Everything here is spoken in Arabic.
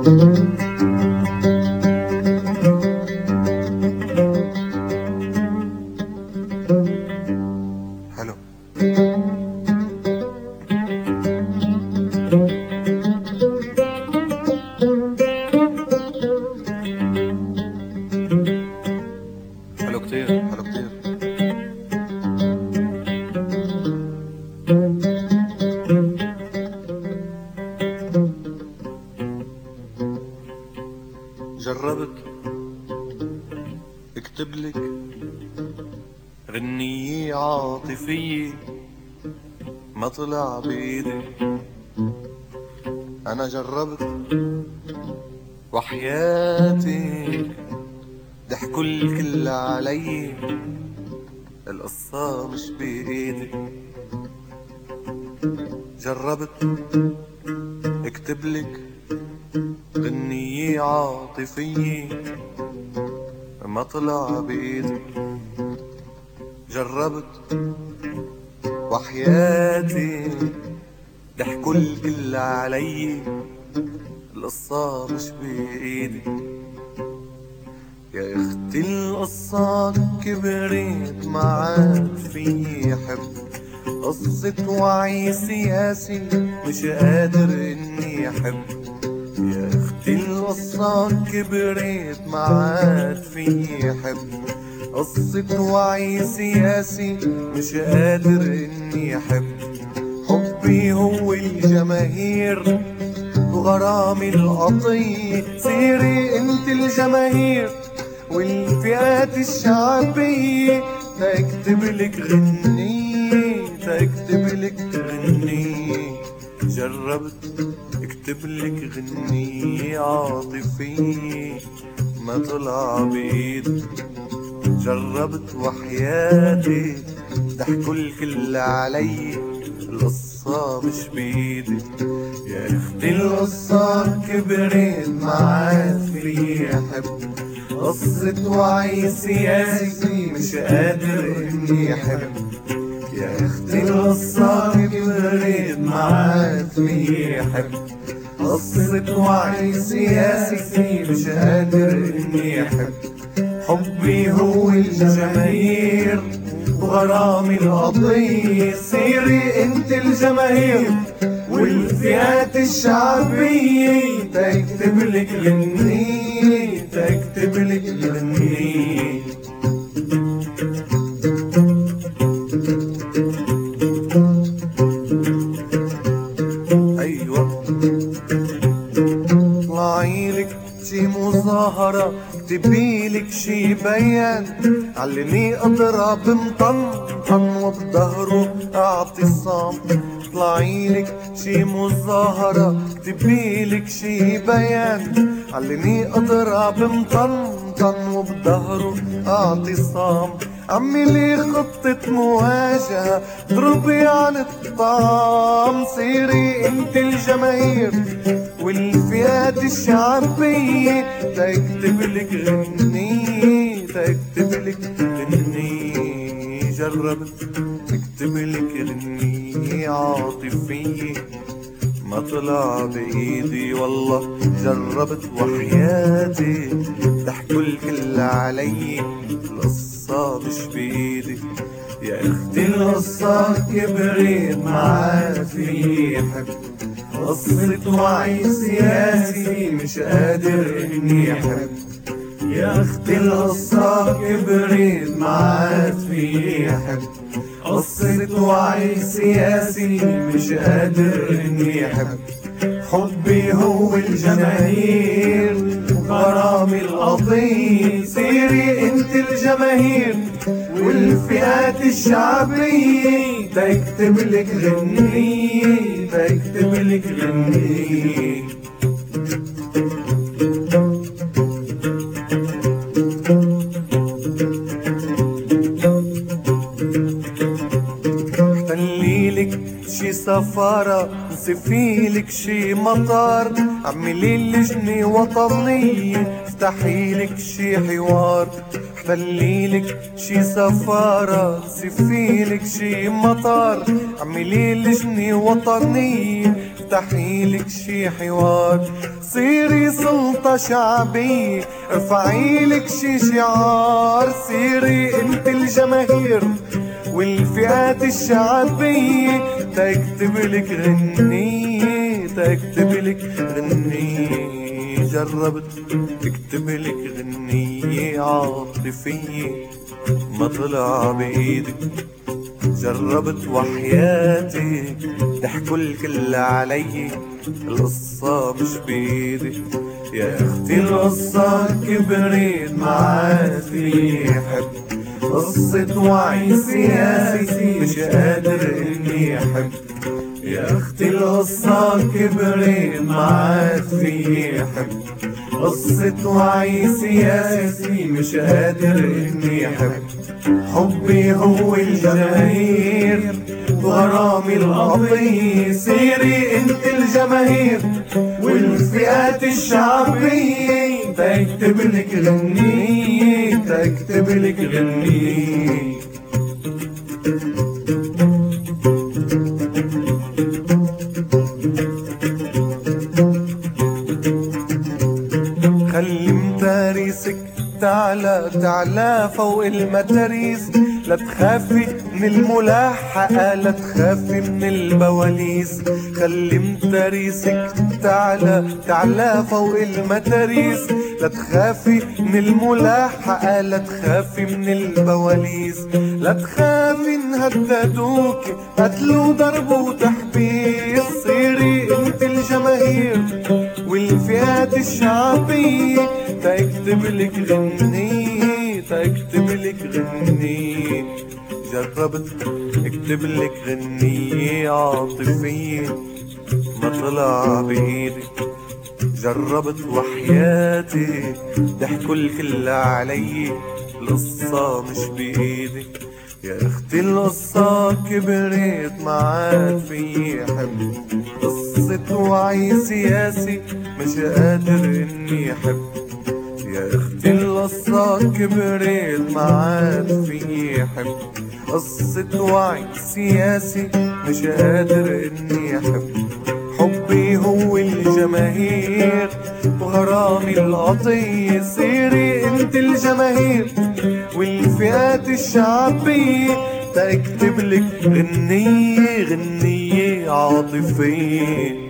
حلو. حلو كتير، حلو كتير. جربت اكتبلك غنية عاطفية ما طلع بإيدي. أنا جربت وحياتي ضحكوا الكل علي، القصة مش بإيدي. جربت اكتبلك غنية عاطفية ما طلع بإيدي. جربت وحياتي ضحكوا الكل علي، القصة مش بإيدي. يا اختي القصة كبرت ما عاد في حب، قصة وعي سياسي مش قادر اني احب. يا اختي القصة كبرت ما عاد في حب، قصة وعي سياسي مش قادر اني احب. حبي هو الجماهير وغرامي القضية، سيري انت الجماهير والفئات الشعبية، تكتب لك غنية تكتب لك غنية. جربت اكتب لك غنية عاطفية ما طلع بإيدي. جربت وحياتي ضحكوا الكل علي، القصة مش بإيدي. يا اختي القصة كبرت ما عاد في حب، قصة وعي سياسي مش قادر اني احب. يا اختي القصة كبرت ما عاد في حب، قصة وعي سياسي مش قادر اني احب. حبي هو الجماهير وغرامي القضية، سيري انت الجماهير والفئات الشعبية، تكتب لك غنية تكتب لك غنية. ايوه طلعيلك شي مظاهرة، اكتبيلك شي بيان، علمي اضرب مطنطن وبظهره اعتصام. طلعيلك شي مظاهرة، اكتبيلك شي بيان، علمي اضرب مطنطن وبظهره اعتصام. عملي خطة مواجهة اضربي على الطعام، سيري انت الجماهير والفئات الشعبية، تكتب لك غنية تكتب لك غنية. جربت اكتب لك غنية عاطفية ما طلع بإيدي. والله جربت وحياتي ضحكوا الكل علي، القصة مش بإيدي. يا اختي القصة كبرت ما عاد في حب، قصة وعي سياسي مش قادر اني احب. يا اختي القصة كبرت ما عاد في حب، قصة وعي سياسي مش قادر اني احب. حبي هو الجماهير وغرامي القضية، سيري انت الجماهير والفئات الشعبية، تكتب لك غنية تكتب لك غنية. احتليلك شي سفارة، نسفيلك شي مطار، اعملي لجنة وطنية، افتحيلك شي حوار. احتليلك شي سفارة، نسفيلك شي مطار، اعملي لجنة وطنية، افتحيلك شي حوار، صيري سلطة شعبية ارفعيلك شي شعار، صيري انت الجماهير والفئات الشعبية تكتبلك غنية، تكتبلك غنية. جربت اكتبلك غنية عاطفية ما طلع بايدك، جربت وحياتك ضحكوا الكل علي، القصة مش بايدك يا اختي، القصة كبرت ما عاد في حب، قصة وعي سياسي مش قادر اني احب، يا اختي القصة كبرت ما عاد في حب، قصة وعي سياسي مش قادر اني احب، حبي هو الجماهير وغرامي القضية، سيري انت الجماهير والفئات الشعبية تكتبلك غنية، تكتبلك غنية. خلي متاريسك تعلى تعلى فوق المتاريس، لا تخافي من الملاحقة لا تخافي من البواليس، خلي متاريسك تعلى تعلى فوق المتاريس، لا تخافي من الملاحقة لا تخافي من البواليس، لا تخافي انهددوك قتلوا ضرب وتحبيس، صيري انت الجماهير والفئات الشعبية تكتبلك غنية، تكتبلك غنية. جربت اكتبلك غنية عاطفية ما طلع بايدك، جربت وحياتي ضحكوا الكل علي، القصة مش بايدك يا اختي، القصة كبرت ما عاد في حب، قصة وعي سياسي مش قادر اني احب، يا اختي القصة كبرت ما عاد في حب، قصة وعي سياسي مش قادر اني احب، حبي هو الجماهير وغرامي القضية، سيري انت الجماهير والفئات الشعبية تكتبلك غنية، غنية عاطفية.